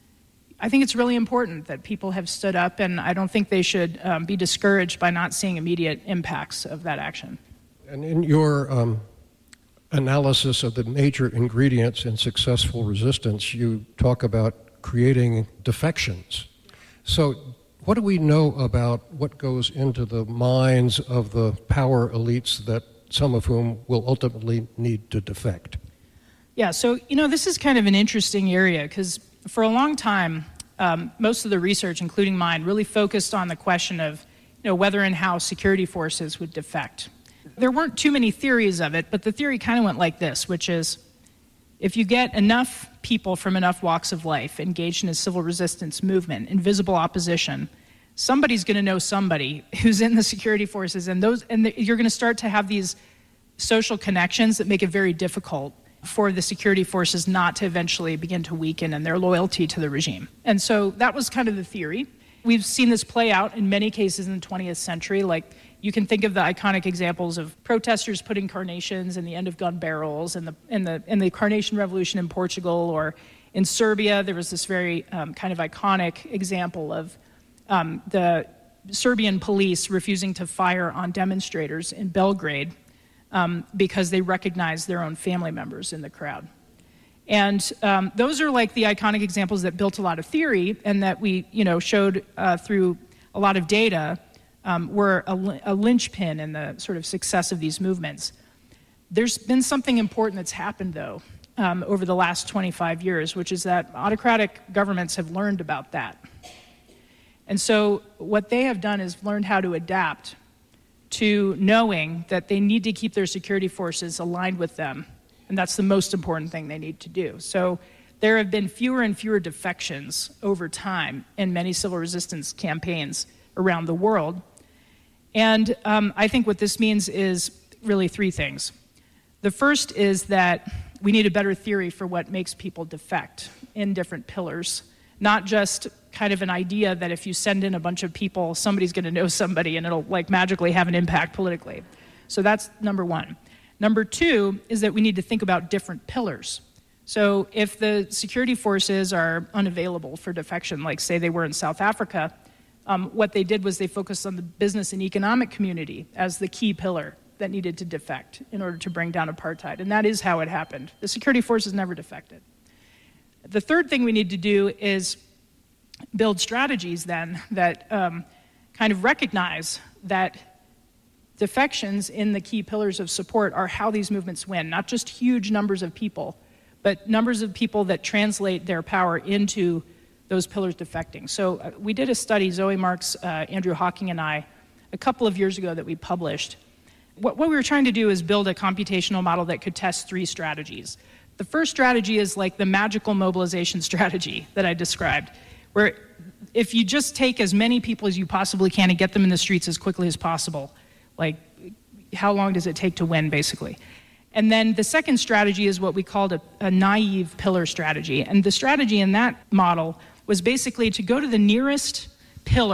Speaker 5: I think it's really important that people have stood up, and I don't think they should um, be discouraged by not seeing immediate impacts of that action.
Speaker 7: And in your um, analysis of the major ingredients in successful resistance, you talk about creating defections. So what do we know about what goes into the minds of the power elites that some of whom will ultimately need to defect?
Speaker 5: Yeah, so, you know, this is kind of an interesting area because for a long time, um, most of the research, including mine, really focused on the question of, you know, whether and how security forces would defect. There weren't too many theories of it, but the theory kind of went like this, which is if you get enough people from enough walks of life engaged in a civil resistance movement, in visible opposition, somebody's going to know somebody who's in the security forces, and those, and the, you're going to start to have these social connections that make it very difficult for the security forces not to eventually begin to weaken in their loyalty to the regime. And so that was kind of the theory. We've seen this play out in many cases in the twentieth century. Like, you can think of the iconic examples of protesters putting carnations in the end of gun barrels in the in the in the Carnation Revolution in Portugal, or in Serbia there was this very um, kind of iconic example of um, the Serbian police refusing to fire on demonstrators in Belgrade um, because they recognized their own family members in the crowd. And um, those are like the iconic examples that built a lot of theory and that we, you know, showed uh, through a lot of data um, were a, a linchpin in the sort of success of these movements. There's been something important that's happened, though, um, over the last twenty-five years, which is that autocratic governments have learned about that. And so what they have done is learned how to adapt to knowing that they need to keep their security forces aligned with them. And that's the most important thing they need to do. So there have been fewer and fewer defections over time in many civil resistance campaigns around the world. And um, I think what this means is really three things. The first is that we need a better theory for what makes people defect in different pillars, not just kind of an idea that if you send in a bunch of people, somebody's going to know somebody and it'll like magically have an impact politically. So that's number one. Number two is that we need to think about different pillars. So if the security forces are unavailable for defection, like say they were in South Africa, um, what they did was they focused on the business and economic community as the key pillar that needed to defect in order to bring down apartheid. And that is how it happened. The security forces never defected. The third thing we need to do is build strategies then that um, kind of recognize that defections in the key pillars of support are how these movements win, not just huge numbers of people, but numbers of people that translate their power into those pillars defecting. So uh, we did a study, Zoe Marks, uh, Andrew Hawking, and I, a couple of years ago that we published. What, what we were trying to do is build a computational model that could test three strategies. The first strategy is like the magical mobilization strategy that I described, where if you just take as many people as you possibly can and get them in the streets as quickly as possible, like, how long does it take to win, basically? And then the second strategy is what we called a, a naive pillar strategy. And the strategy in that model was basically to go to the nearest pillar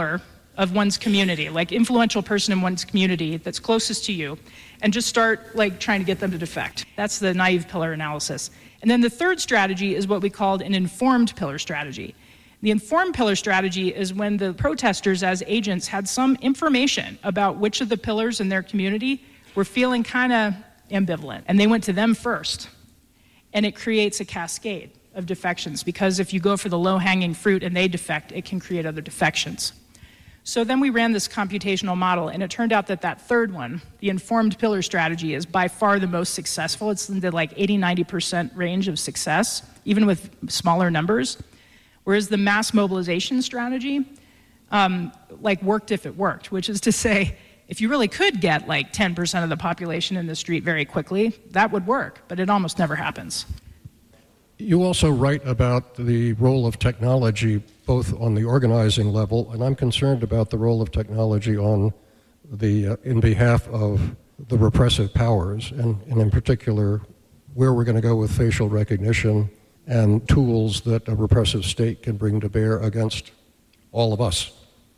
Speaker 5: of one's community, like influential person in one's community that's closest to you, and just start like trying to get them to defect. That's the naive pillar analysis. And then the third strategy is what we called an informed pillar strategy. The informed pillar strategy is when the protesters as agents had some information about which of the pillars in their community were feeling kind of ambivalent, and they went to them first. And it creates a cascade of defections, because if you go for the low-hanging fruit and they defect, it can create other defections. So then we ran this computational model, and it turned out that that third one, the informed pillar strategy, is by far the most successful. It's in the like eighty, ninety percent range of success, even with smaller numbers. Whereas the mass mobilization strategy, um, like worked if it worked, which is to say, if you really could get like ten percent of the population in the street very quickly, that would work, but it almost never happens.
Speaker 7: You also write about the role of technology both on the organizing level, and I'm concerned about the role of technology on the uh, in behalf of the repressive powers, and, and in particular where we're going to go with facial recognition and tools that a repressive state can bring to bear against all of us.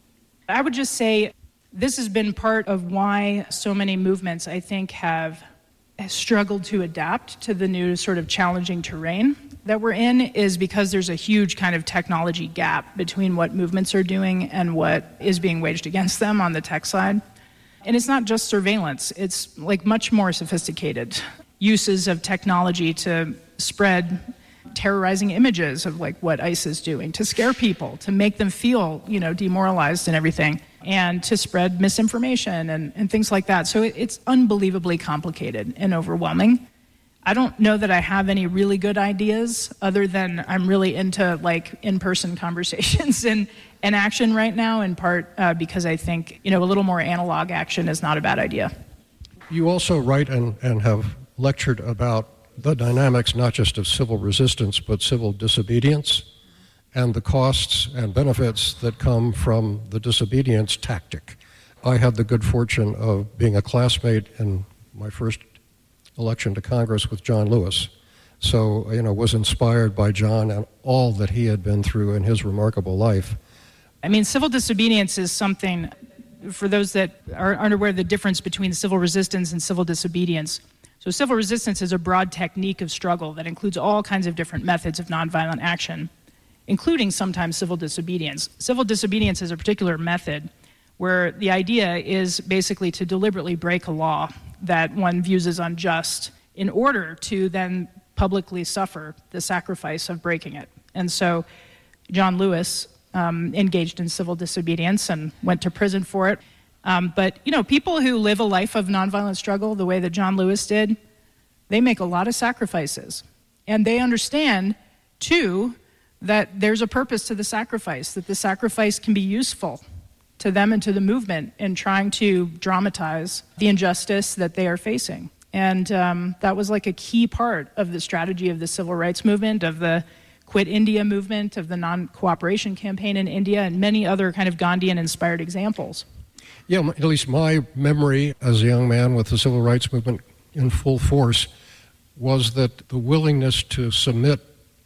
Speaker 5: I would just say this has been part of why so many movements, I think, have struggled to adapt to the new sort of challenging terrain that we're in, is because there's a huge kind of technology gap between what movements are doing and what is being waged against them on the tech side. And it's not just surveillance, it's like much more sophisticated uses of technology to spread terrorizing images of like what ICE is doing, to scare people, to make them feel, you know, demoralized and everything, and to spread misinformation and, and things like that. So it, it's unbelievably complicated and overwhelming. I don't know that I have any really good ideas other than I'm really into like in-person conversations and, and action right now, in part uh, because I think, you know, a little more analog action is not a bad idea.
Speaker 7: You also write and, and have lectured about the dynamics not just of civil resistance but civil disobedience and the costs and benefits that come from the disobedience tactic. I had the good fortune of being a classmate in my first election to Congress with John Lewis. So, you know, was inspired by John and all that he had been through in his remarkable life.
Speaker 5: I mean, civil disobedience is something, for those that are unaware of the difference between civil resistance and civil disobedience. So civil resistance is a broad technique of struggle that includes all kinds of different methods of nonviolent action, including sometimes civil disobedience. Civil disobedience is a particular method where the idea is basically to deliberately break a law that one views as unjust in order to then publicly suffer the sacrifice of breaking it. And so John Lewis um, engaged in civil disobedience and went to prison for it. Um, but, you know, people who live a life of nonviolent struggle the way that John Lewis did, they make a lot of sacrifices. And they understand, too, that there's a purpose to the sacrifice, that the sacrifice can be useful to them and to the movement in trying to dramatize the injustice that they are facing. And um, that was like a key part of the strategy of the civil rights movement, of the Quit India movement, of the non-cooperation campaign in India, and many other kind of Gandhian-inspired examples.
Speaker 7: Yeah, at least my memory as a young man with the civil rights movement in full force was that the willingness to submit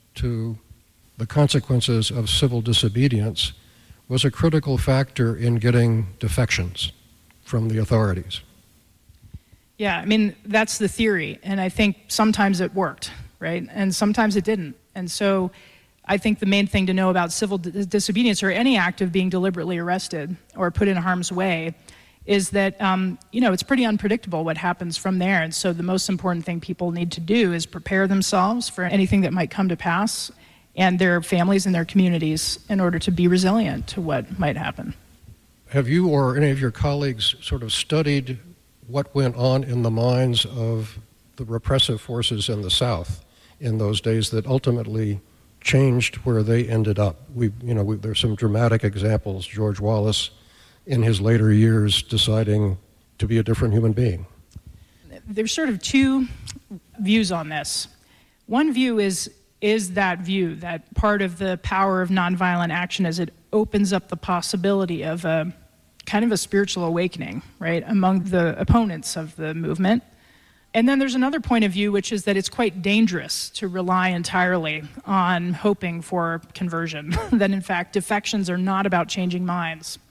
Speaker 7: to the consequences of civil disobedience was a critical factor in getting defections from the authorities.
Speaker 5: Yeah, I mean, that's the theory, and I think sometimes it worked, right? And sometimes it didn't. And so I think the main thing to know about civil dis- disobedience or any act of being deliberately arrested or put in harm's way is that, um, you know, it's pretty unpredictable what happens from there. And so the most important thing people need to do is prepare themselves for anything that might come to pass, and their families and their communities, in order to be resilient to what might happen.
Speaker 7: Have you or any of your colleagues sort of studied what went on in the minds of the repressive forces in the South in those days that ultimately changed where they ended up? We, you know, we, there's some dramatic examples. George Wallace, in his later years, deciding to be a different human being.
Speaker 5: There's sort of two views on this. One view is is that view, that part of the power of nonviolent action is it opens up the possibility of a kind of a spiritual awakening, right, among the opponents of the movement. And then there's another point of view, which is that it's quite dangerous to rely entirely on hoping for conversion, that in fact defections are not about changing minds,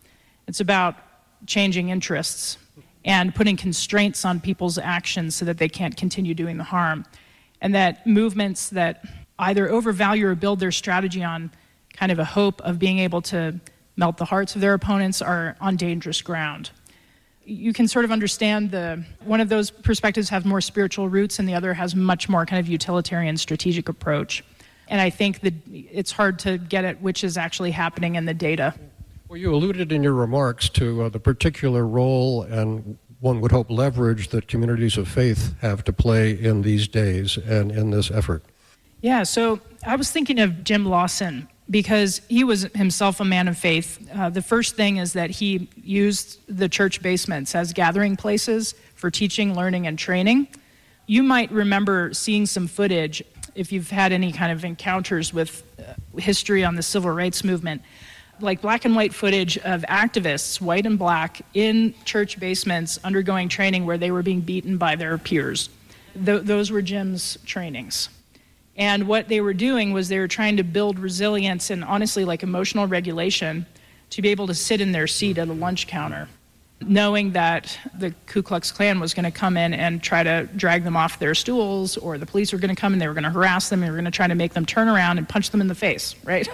Speaker 5: It's about changing interests and putting constraints on people's actions so that they can't continue doing the harm. And that movements that either overvalue or build their strategy on kind of a hope of being able to melt the hearts of their opponents are on dangerous ground. You can sort of understand the one of those perspectives has more spiritual roots and the other has much more kind of utilitarian strategic approach. And I think that it's hard to get at which is actually happening in the data.
Speaker 7: Well, you alluded in your remarks to uh, the particular role and one would hope leverage that communities of faith have to play in these days and in this effort.
Speaker 5: Yeah, so I was thinking of Jim Lawson, because he was himself a man of faith. Uh, the first thing is that he used the church basements as gathering places for teaching, learning, and training. You might remember seeing some footage, if you've had any kind of encounters with uh, history on the civil rights movement, like black and white footage of activists, white and black, in church basements undergoing training where they were being beaten by their peers. Th- those were Jim's trainings. And what they were doing was they were trying to build resilience and honestly like emotional regulation to be able to sit in their seat at a lunch counter, knowing that the Ku Klux Klan was going to come in and try to drag them off their stools, or the police were going to come and they were going to harass them and they were going to try to make them turn around and punch them in the face, right?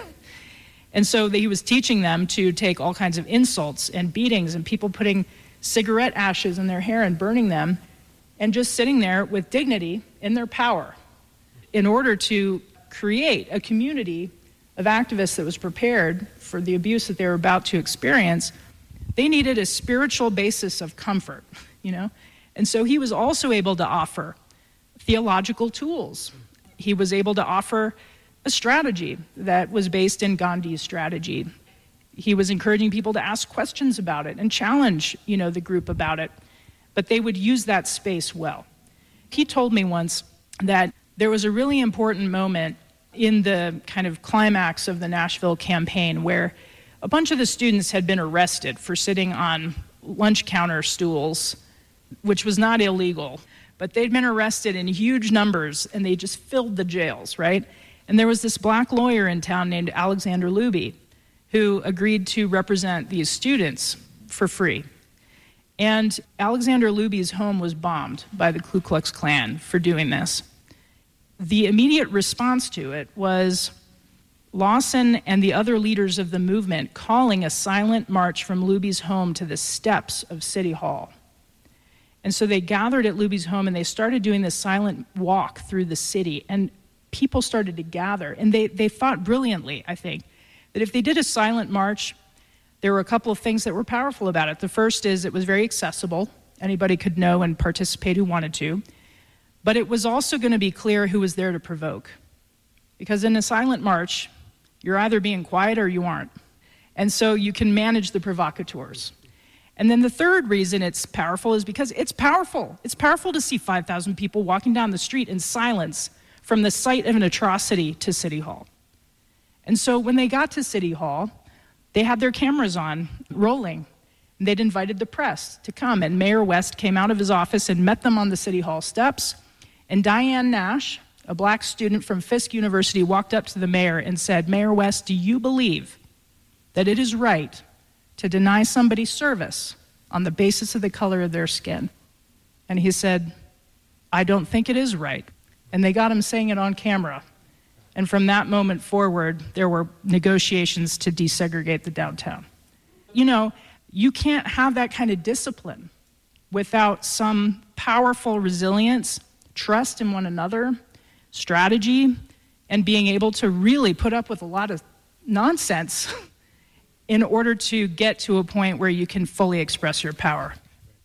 Speaker 5: And so he was teaching them to take all kinds of insults and beatings and people putting cigarette ashes in their hair and burning them and just sitting there with dignity in their power, in order to create a community of activists that was prepared for the abuse that they were about to experience. They needed a spiritual basis of comfort, you know? And so he was also able to offer theological tools. He was able to offer a strategy that was based in Gandhi's strategy. He was encouraging people to ask questions about it and challenge, you know, the group about it, but they would use that space well. He told me once that there was a really important moment in the kind of climax of the Nashville campaign where a bunch of the students had been arrested for sitting on lunch counter stools, which was not illegal, but they'd been arrested in huge numbers and they just filled the jails, right? And there was this black lawyer in town named Alexander Luby who agreed to represent these students for free. And Alexander Luby's home was bombed by the Ku Klux Klan for doing this. The immediate response to it was Lawson and the other leaders of the movement calling a silent march from Luby's home to the steps of City Hall. And so they gathered at Luby's home and they started doing this silent walk through the city, and people started to gather. And they, they thought brilliantly, I think, that if they did a silent march, there were a couple of things that were powerful about it. The first is it was very accessible. Anybody could know and participate who wanted to. But it was also going to be clear who was there to provoke. Because in a silent march, you're either being quiet or you aren't. And so you can manage the provocateurs. And then the third reason it's powerful is because it's powerful. It's powerful to see five thousand people walking down the street in silence from the site of an atrocity to City Hall. And so when they got to City Hall, they had their cameras on, rolling. And they'd invited the press to come. And Mayor West came out of his office and met them on the City Hall steps. And Diane Nash, a black student from Fisk University, walked up to the mayor and said, "Mayor West, do you believe that it is right to deny somebody service on the basis of the color of their skin?" And he said, "I don't think it is right." And they got him saying it on camera. And from that moment forward, there were negotiations to desegregate the downtown. You know, you can't have that kind of discipline without some powerful resilience, trust in one another, strategy, and being able to really put up with a lot of nonsense in order to get to a point where you can fully express your power.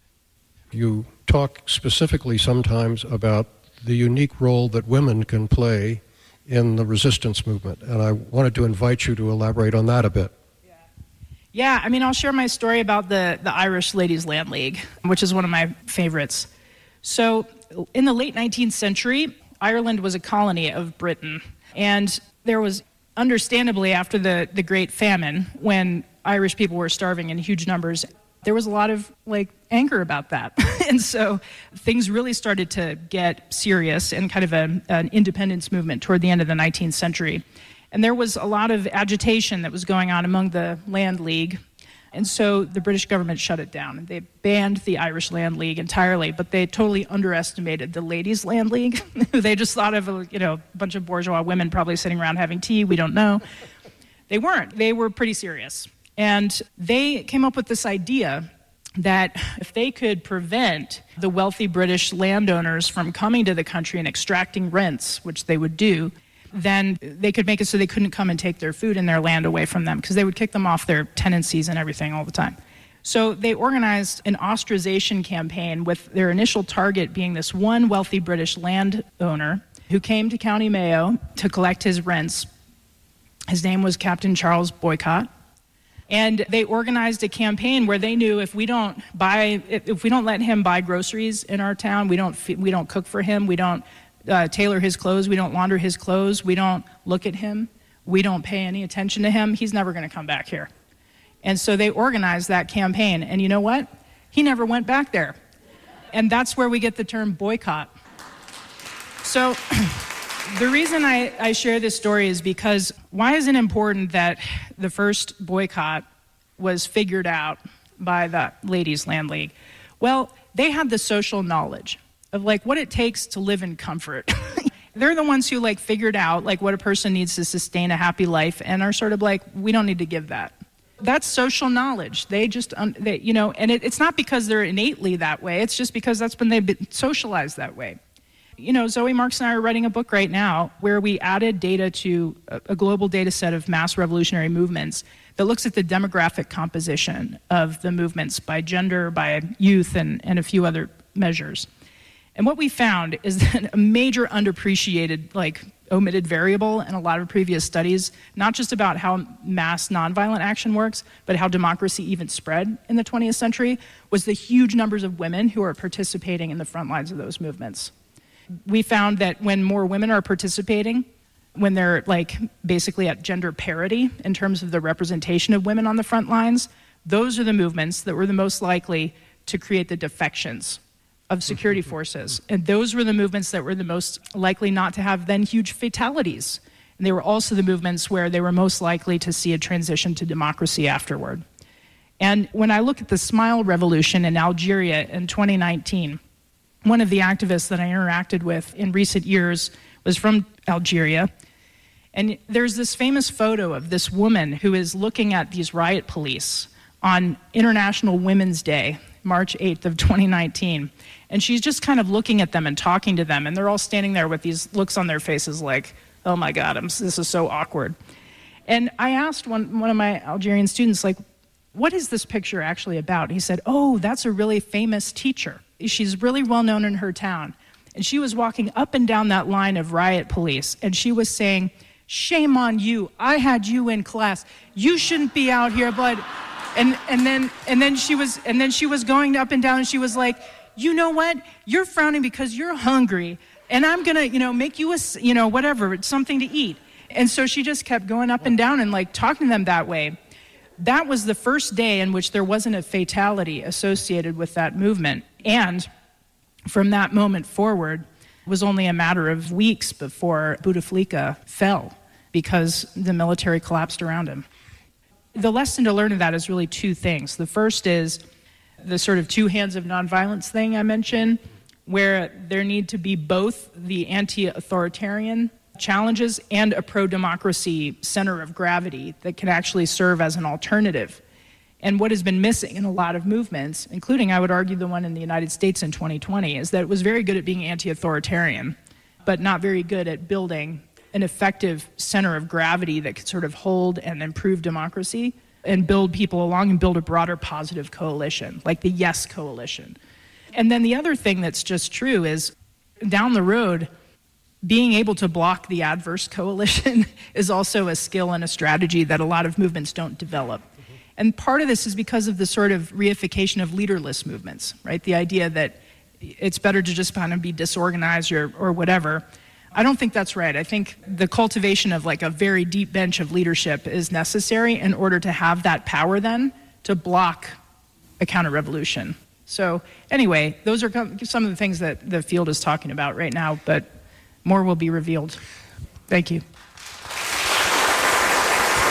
Speaker 7: You talk specifically sometimes about the unique role that women can play in the resistance movement, and I wanted to invite you to elaborate on that a bit.
Speaker 5: Yeah, yeah I mean, I'll share my story about the, the Irish Ladies Land League, which is one of my favorites. So in the late nineteenth century, Ireland was a colony of Britain, and there was, understandably, after the, the Great Famine, when Irish people were starving in huge numbers, there was a lot of like anger about that. And so things really started to get serious and kind of a, an independence movement toward the end of the nineteenth century. And there was a lot of agitation that was going on among the Land League And so the British government shut it down. They banned the Irish Land League entirely, but they totally underestimated the Ladies' Land League. They just thought of a, you know, a bunch of bourgeois women probably sitting around having tea. We don't know. They weren't. They were pretty serious. And they came up with this idea that if they could prevent the wealthy British landowners from coming to the country and extracting rents, which they would do, then they could make it so they couldn't come and take their food and their land away from them, because they would kick them off their tenancies and everything all the time. So they organized an ostracization campaign with their initial target being this one wealthy British landowner who came to County Mayo to collect his rents. His name was Captain Charles Boycott. And they organized a campaign where they knew if we don't buy, if we don't let him buy groceries in our town, we don't we don't cook for him, we don't uh, tailor his clothes, we don't launder his clothes, we don't look at him, we don't pay any attention to him, he's never going to come back here. And so they organized that campaign, and you know what? He never went back there. And that's where we get the term boycott. So the reason I, I share this story is because why is it important that the first boycott was figured out by the Ladies' Land League? Well, they had the social knowledge of like what it takes to live in comfort. They're the ones who like figured out like what a person needs to sustain a happy life and are sort of like, we don't need to give that. That's social knowledge. They just, um, they, you know, and it, it's not because they're innately that way. It's just because that's when they've been socialized that way. You know, Zoe Marks and I are writing a book right now where we added data to a, a global data set of mass revolutionary movements that looks at the demographic composition of the movements by gender, by youth, and, and a few other measures. And what we found is that a major underappreciated, like, omitted variable in a lot of previous studies, not just about how mass nonviolent action works, but how democracy even spread in the twentieth century, was the huge numbers of women who are participating in the front lines of those movements. We found that when more women are participating, when they're like basically at gender parity in terms of the representation of women on the front lines, those are the movements that were the most likely to create the defections of security forces. And those were the movements that were the most likely not to have then huge fatalities. And they were also the movements where they were most likely to see a transition to democracy afterward. And when I look at the Smile Revolution in Algeria in twenty nineteen, one of the activists that I interacted with in recent years was from Algeria. And there's this famous photo of this woman who is looking at these riot police on International Women's Day, March eighth of twenty nineteen. And she's just kind of looking at them and talking to them, and they're all standing there with these looks on their faces like, oh my God, I'm, this is so awkward. And I asked one, one of my Algerian students, like, what is this picture actually about? And he said, oh, that's a really famous teacher. She's really well known in her town. And she was walking up and down that line of riot police, and she was saying, shame on you, I had you in class. You shouldn't be out here, but... And and then and then she was and then she was going up and down, and she was like, you know what? You're frowning because you're hungry, and I'm gonna, you know, make you a, you know, whatever, something to eat. And so she just kept going up and down and like talking to them that way. That was the first day in which there wasn't a fatality associated with that movement. And from that moment forward, it was only a matter of weeks before Bouteflika fell because the military collapsed around him. The lesson to learn of that is really two things. The first is the sort of two hands of nonviolence thing I mentioned, where there need to be both the anti-authoritarian challenges and a pro-democracy center of gravity that can actually serve as an alternative. And what has been missing in a lot of movements, including, I would argue, the one in the United States in twenty twenty, is that it was very good at being anti-authoritarian, but not very good at building an effective center of gravity that could sort of hold and improve democracy and build people along and build a broader positive coalition, like the Yes Coalition. And then the other thing that's just true is down the road, being able to block the adverse coalition is also a skill and a strategy that a lot of movements don't develop. Mm-hmm. And part of this is because of the sort of reification of leaderless movements, right? The idea that it's better to just kind of be disorganized or, or whatever. I don't think that's right. I think the cultivation of like a very deep bench of leadership is necessary in order to have that power then to block a counter-revolution. So anyway, those are some of the things that the field is talking about right now, but more will be revealed. Thank you.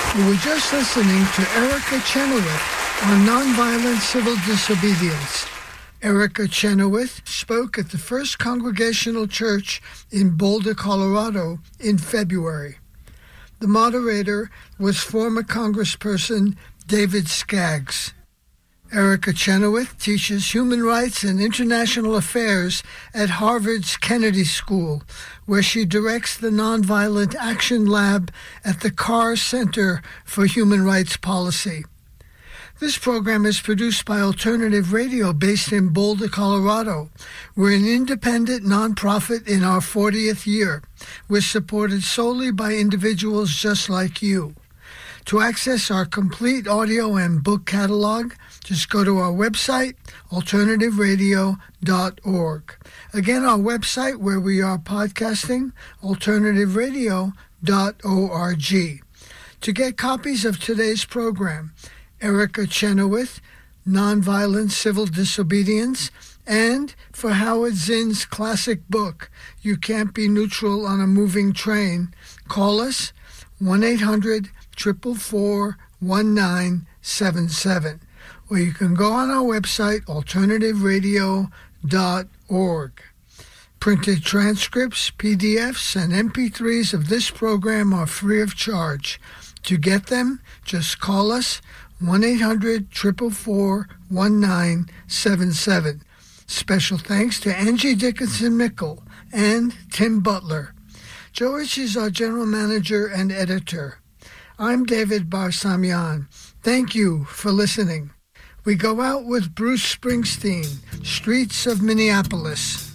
Speaker 6: You were just listening to Erica Chenoweth on nonviolent civil disobedience. Erica Chenoweth spoke at the First Congregational Church in Boulder, Colorado in February. The moderator was former Congressperson David Skaggs. Erica Chenoweth teaches human rights and international affairs at Harvard's Kennedy School, where she directs the Nonviolent Action Lab at the Carr Center for Human Rights Policy. This program is produced by Alternative Radio based in Boulder, Colorado. We're an independent nonprofit in our fortieth year. We're supported solely by individuals just like you. To access our complete audio and book catalog, just go to our website, alternative radio dot org. Again, our website where we are podcasting, alternative radio dot org. To get copies of today's program, Erica Chenoweth, Nonviolent Civil Disobedience, and for Howard Zinn's classic book, You Can't Be Neutral on a Moving Train, call us one eight hundred, four four four, one nine seven seven. Or you can go on our website, alternative radio dot org. Printed transcripts, P D Fs, and M P threes of this program are free of charge. To get them, just call us one eight hundred, four four four, one nine seven seven. Special thanks to Angie Dickinson-Mickle and Tim Butler. Joe Ritchie is our general manager and editor. I'm David Barsamian. Thank you for listening. We go out with Bruce Springsteen, Streets of Minneapolis.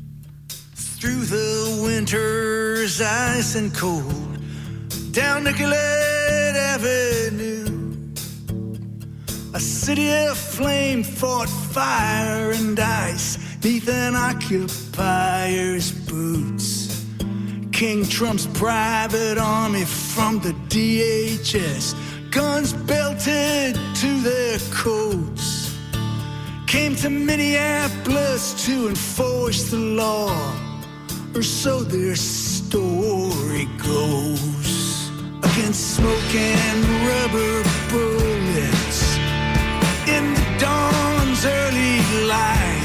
Speaker 8: Through the winter's ice and cold, down Nicollet Avenue, a city aflame fought fire and ice neath an occupier's boots. King Trump's private army from the D H S, guns belted to their coats, came to Minneapolis to enforce the law, or so their story goes. Against smoke and rubber bullets in the dawn's early light,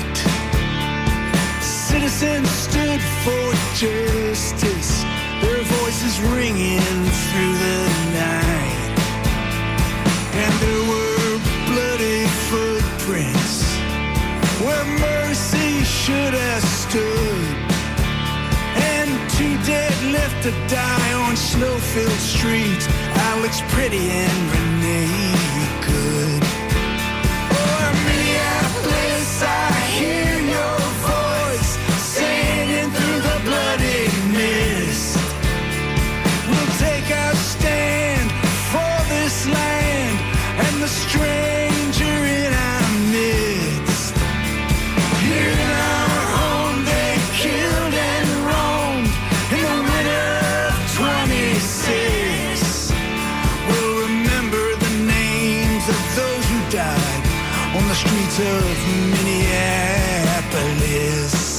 Speaker 8: citizens stood for justice, their voices ringing through the night. And there were bloody footprints where mercy should have stood, and two dead left to die on snow-filled streets, Alex Pretty and Renee Good. Oh, Minneapolis, I hear your voice singing through the bloody mist. We'll take our stand for this land and the stranger in our midst. Here in our home they killed and roamed in the winter of twenty-six. We'll remember the names of those who died on the streets of Minneapolis.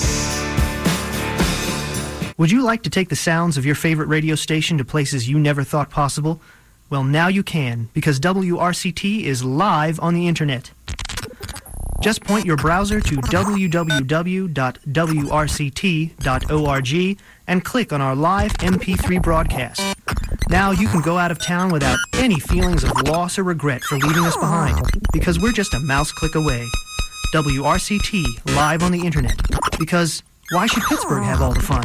Speaker 9: Would you like to take the sounds of your favorite radio station to places you never thought possible? Well, now you can, because W R C T is live on the internet. Just point your browser to w w w dot w r c t dot org and click on our live M P three broadcast. Now you can go out of town without any feelings of loss or regret for leaving us behind, because we're just a mouse click away. W R C T live on the internet, because why should Pittsburgh have all the fun?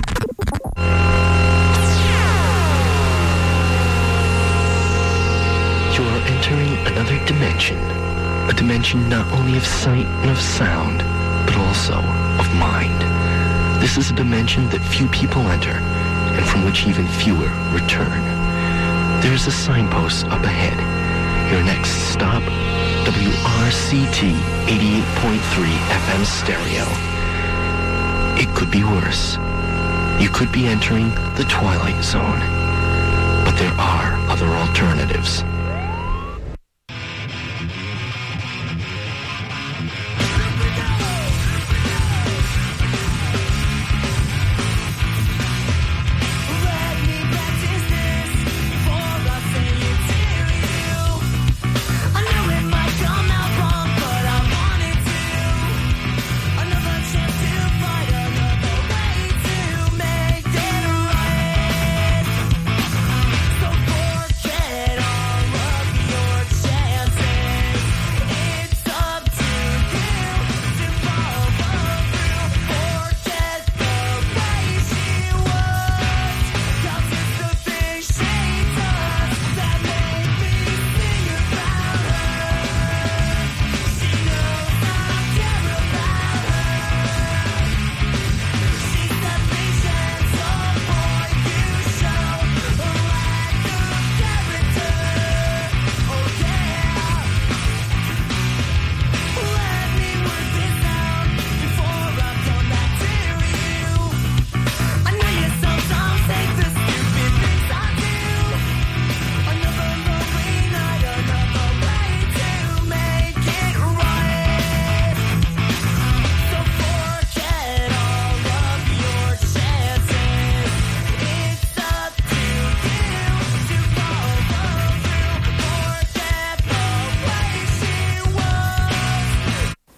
Speaker 10: You are entering another dimension, a dimension not only of sight and of sound, but also of mind. This is a dimension that few people enter, and from which even fewer return. There is a signpost up ahead. Your next stop, W R C T eighty-eight point three F M stereo. It could be worse. You could be entering the Twilight Zone. But there are other alternatives.
Speaker 11: Let me practice this before I say it.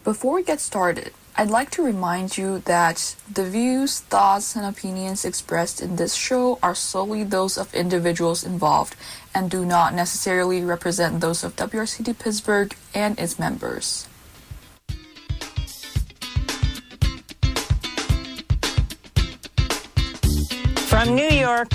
Speaker 4: Before we get started, I'd like to remind you that the views, thoughts, and opinions expressed in this show are solely those of individuals involved and do not necessarily represent those of W R C T Pittsburgh and its members.
Speaker 11: From New York,